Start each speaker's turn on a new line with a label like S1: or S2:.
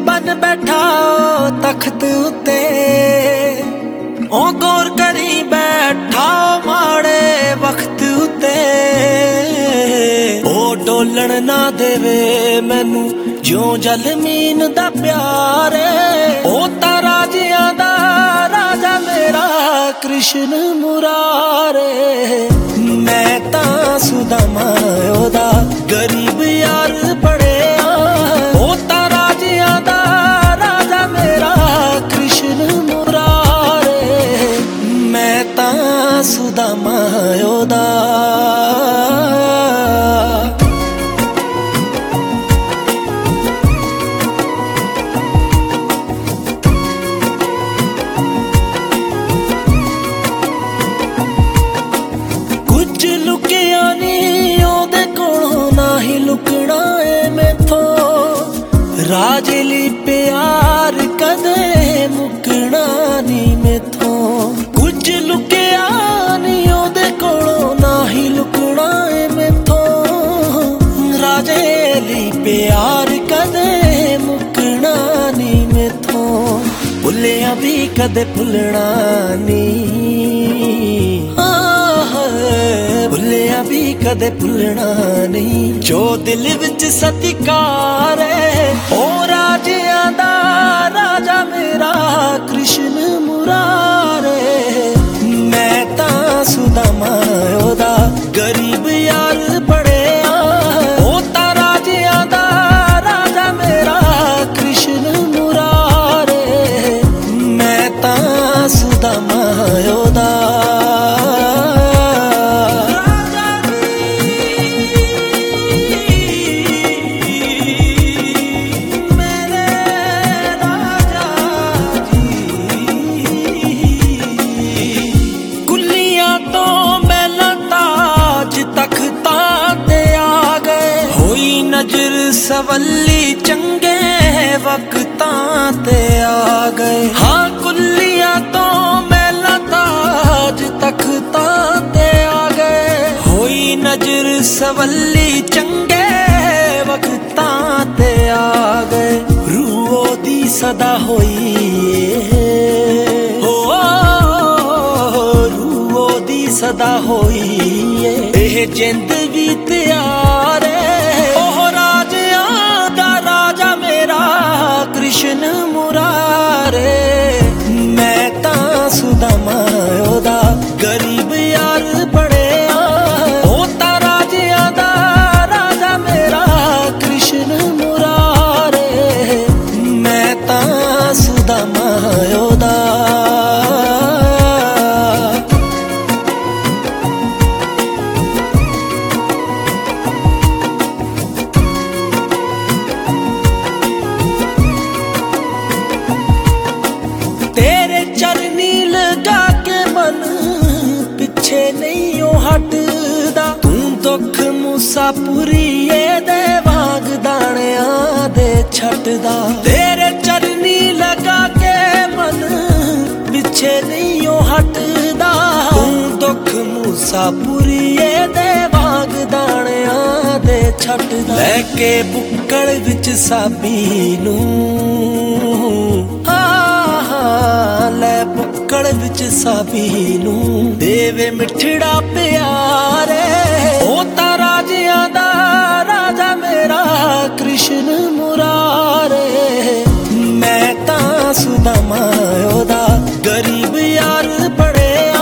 S1: बन बैठा तख्त उत्ते ओ गौर करी बैठा माड़े वक्त उत्ते ओ डोलन ना देवे मैनू ज्यों जलमीन दा प्यार ओ तारा जियां दा राजा मेरा कृष्ण मुरारे मैं तां सुदामा ओदा गरीब यार पड़िया ओ तारा जियां दा राजा मेरा कृष्ण मुरारे मैं तां सुदामा ओदा लुकना है मैथों राजली प्यार कदे मुकना नी मैथों कुछ लुकिया नी ओदे कोलों ना ही लुकना है मैथों राजली प्यार कदे मुकना नी मैथों भुलिया भी कदे भुलना नी भुलिया भी कदे भुलना नहीं जो दिल विच सत्कार है ओ राजियां दा राजा मेरा कृष्ण मुरारे मैं तां सुदामा ओदा गरीब यार पड़िया ओ तारा जियां दा राजा मेरा कृष्ण मुरारे मैं तां सुदामा ओदा नजर सवली चंगे वक्तां ते आ गए हाँ कुल्लियां तो मैला ताज तख्तां ते आ गए होई नजर सवली चंगे वक्तां ते आ गए रूओ दी सदा होई रूओ दी सदा होई एह जिंद भी त्यार कृष्ण मुरारे मैं तां सुदामा ओदा गरीब यार पड़िया ओ तारा जियां दा राजा मेरा कृष्ण मुरारे मैं तां सुदामा ओदा चरनी लगा के मन पिछे नहीं ओ हटदा तू दुख मुसापुरीए दे वाग दाणिया दे छटदा तेरे चरनी लगा के मन पिछे नहीं ओ हटदा तू दुख मुसापुरीए दे वाग दाणिया दे छटदा लेके बुक्कड़ विच साबी नू ले बुक्कड़ विच साबी नू देवे मिठड़ा प्यारे ओ तारा जियां दा राजा मेरा कृष्ण मुरारे मैं तां सुदामा ओदा गरीब यार पड़िया